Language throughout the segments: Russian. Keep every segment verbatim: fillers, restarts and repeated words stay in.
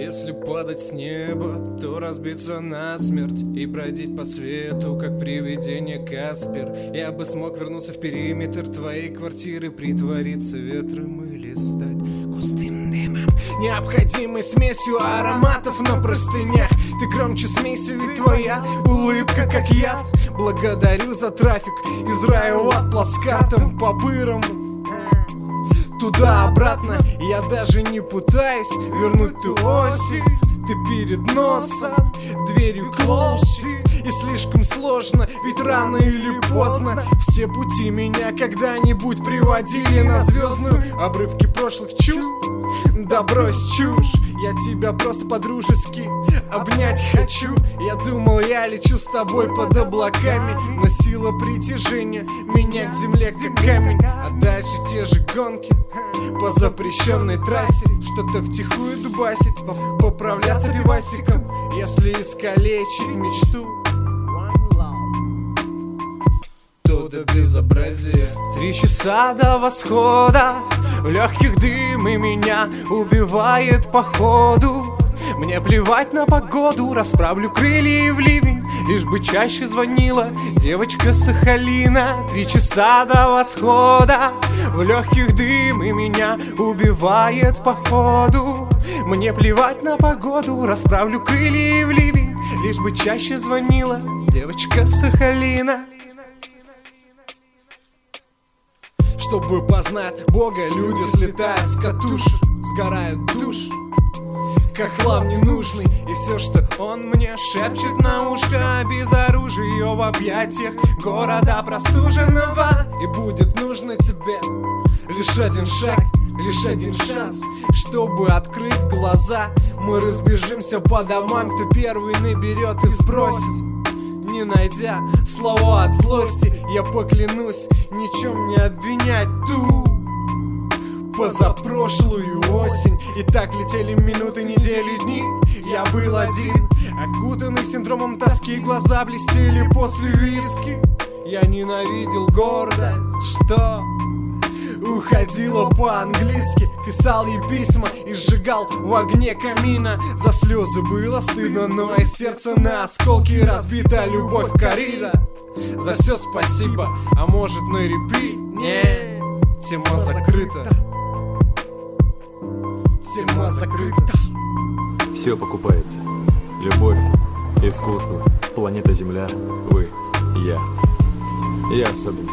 Если падать с неба, то разбиться насмерть и бродить по свету, как привидение Каспер. Я бы смог вернуться в периметр твоей квартиры, притвориться ветром или стать густым дымом, необходимой смесью ароматов на простынях. Ты громче смейся, ведь твоя улыбка как яд. Благодарю за трафик из рая в ад плацкартом по бырому. Туда-обратно, я даже не пытаюсь вернуть ту осень. Ты перед носом, дверью close. И слишком сложно, ведь рано или поздно все пути меня когда-нибудь приводили на звездную. Обрывки прошлых чувств, да брось чушь. Я тебя просто по-дружески обнять хочу. Я думал, я лечу с тобой под облаками, но сила притяжения меня к земле как камень. А дальше те же гонки по запрещенной трассе, что-то втихую дубасить, поправляться пивасиком, если искалечить мечту, то до безобразия. Три часа до восхода, в легких дым и меня убивает походу. Мне плевать на погоду, расправлю крылья и в ливень, лишь бы чаще звонила девочка с Сахалина. Три часа до восхода, в легких дым и меня убивает походу. Мне плевать на погоду, расправлю крылья и в ливень, лишь бы чаще звонила девочка с Сахалина. Чтобы познать Бога, люди слетают с катушек, сгорает душ, как хлам ненужный. И все, что он мне шепчет на ушко, без оружия в объятиях города простуженного. И будет нужно тебе лишь один шаг, лишь один шанс, чтобы открыть глаза. Мы разбежимся по домам, кто первый наберет и сбросит, не найдя слова от злости. Я поклянусь ничем не обвинять ту позапрошлую осень. И так летели минуты, недели, дни. Я был один, окутанный синдромом тоски. Глаза блестели после виски. Я ненавидел гордость, что уходила по-английски. Писал ей письма и сжигал в огне камина. За слезы было стыдно, но и сердце на осколки разбита. Любовь коррида, за все спасибо. А может на репи? Не, тема закрыта. Тема закрыта. Все покупается. Любовь, искусство, планета Земля, вы, я. Я особенно.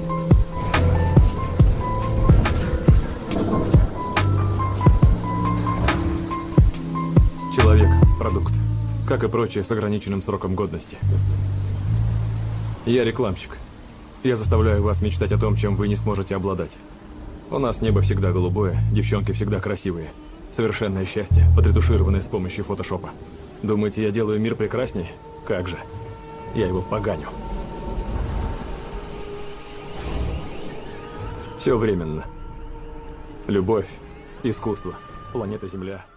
Человек – продукт, как и прочее с ограниченным сроком годности. Я рекламщик. Я заставляю вас мечтать о том, чем вы не сможете обладать. У нас небо всегда голубое, девчонки всегда красивые. Совершенное счастье, подретушированное с помощью фотошопа. Думаете, я делаю мир прекраснее? Как же. Я его поганю. Все временно. Любовь, искусство, планета Земля.